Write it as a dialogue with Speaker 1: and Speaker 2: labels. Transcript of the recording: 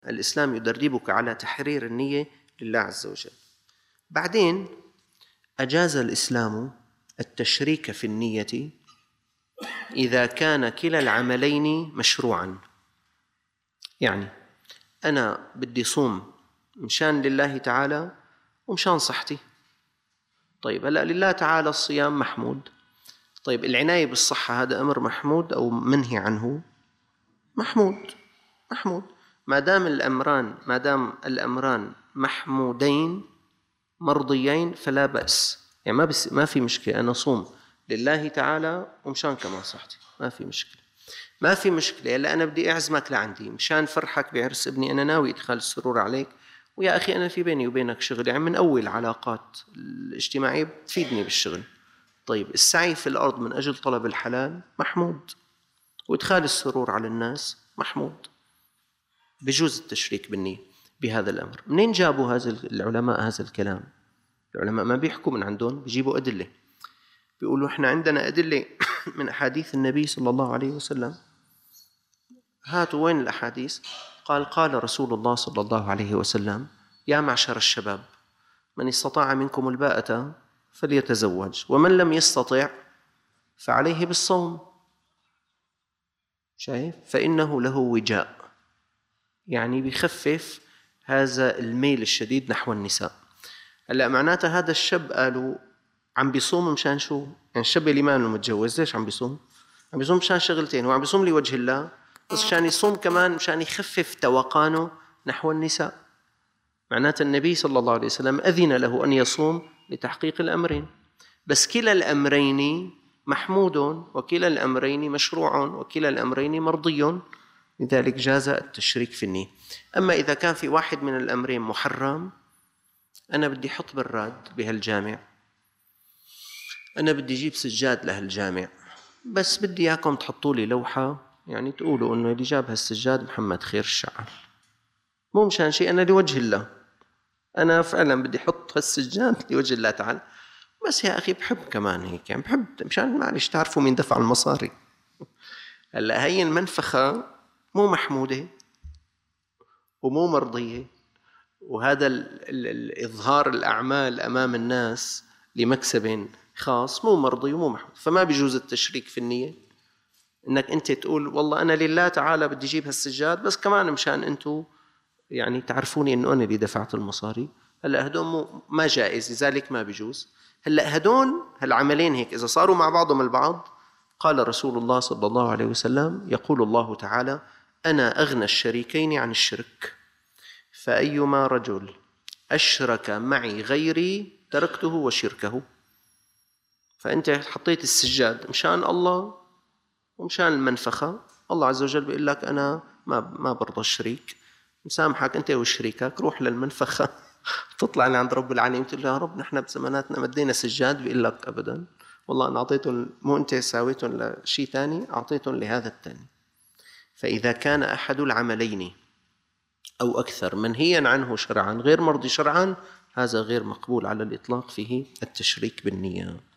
Speaker 1: الإسلام يدربك على تحرير النية لله عز وجل. بعدين أجاز الإسلام التشريك في النية إذا كان كلا العملين مشروعا. يعني أنا بدي صوم مشان لله تعالى ومشان صحتي. طيب هلأ لله تعالى الصيام محمود. طيب العناية بالصحة هذا أمر محمود أو منهي عنه؟ محمود. ما دام الأمران محمودين مرضيين فلا بأس. يعني ما في مشكلة أنا صوم لله تعالى ومشان كمان صحتي، ما في مشكلة. هلا أنا بدي أعزمك لعندي مشان فرحك بعرس ابني، أنا ناوي إدخال السرور عليك، ويا أخي أنا في بيني وبينك شغل، يعني من أول العلاقات الاجتماعية بتفيدني بالشغل. طيب السعي في الأرض من أجل طلب الحلال محمود، وإدخال السرور على الناس محمود. بجوز التشريك بالنية بهذا الأمر. منين جابوا العلماء هذا الكلام؟ العلماء ما بيحكوا من عندهم، بيجيبوا أدلة. بيقولوا إحنا عندنا أدلة من أحاديث النبي صلى الله عليه وسلم. هاتوا وين الأحاديث؟ قال رسول الله صلى الله عليه وسلم: يا معشر الشباب من استطاع منكم الباءة فليتزوج، ومن لم يستطع فعليه بالصوم. شايف؟ فإنه له وجاء، يعني بيخفف هذا الميل الشديد نحو النساء. هلا معناتها هذا الشاب قالوا عم بيصوم مشان شو؟ يعني الشاب اللي ما متجوز ليش عم بيصوم؟ عم بيصوم مشان شغلتين، هو عم بيصوم لوجه الله، بس مشان يصوم كمان مشان يخفف توقانه نحو النساء. معناتها النبي صلى الله عليه وسلم أذن له أن يصوم لتحقيق الأمرين، بس كلا الأمرين محمود وكلا الأمرين مشروع وكلا الأمرين مرضي، لذلك جاز التشريك في النية. أما إذا كان في واحد من الأمرين محرم، أنا بدي أحط براد بهالجامع، أنا بدي أجيب سجاد لهالجامع، بس بدي إياكم تحطوا لي لوحة يعني تقولوا إنه اللي جاب هالسجاد محمد خير الشعر، مو مشان شيء، أنا لوجه الله، أنا فعلا بدي أحط هالسجاد لوجه الله تعالى، بس يا أخي بحب كمان هيك، يعني بحب مشان معلش تعرفوا مين دفع المصاري. هلا هي المنفخة مو محمودة ومو مرضية، وهذا الإظهار الأعمال أمام الناس لمكسب خاص مو مرضي ومو محمود، فما بيجوز التشريك في النية. إنك أنت تقول والله أنا لله تعالى بدي أجيب هالسجاد، بس كمان مشان أنتوا يعني تعرفوني إنه أنا اللي دفعت المصاري. هلأ هدول ما جائز، لذلك ما بيجوز. هلأ هالعملين هيك إذا صاروا مع بعضهم البعض، قال رسول الله صلى الله عليه وسلم: يقول الله تعالى: أنا أغنى الشريكين عن الشرك، فأيما رجل أشرك معي غيري تركته وشركه. فأنت حطيت السجاد مشان الله ومشان المنفخة، الله عز وجل بيقول لك أنا ما برضى الشريك، مسامحك أنت وشريكك، روح للمنفخة تطلع لعند رب العالمين تقول له يا رب نحن بزماناتنا مدينا سجاد، بيقول لك أبدا والله أنا أعطيتهم، مو أنت ساويتهم لشيء ثاني، أعطيتهم لهذا الثاني. فإذا كان أحد العملين أو أكثر منهيا عنه شرعا غير مرضي شرعا، هذا غير مقبول على الإطلاق فيه التشريك بالنية.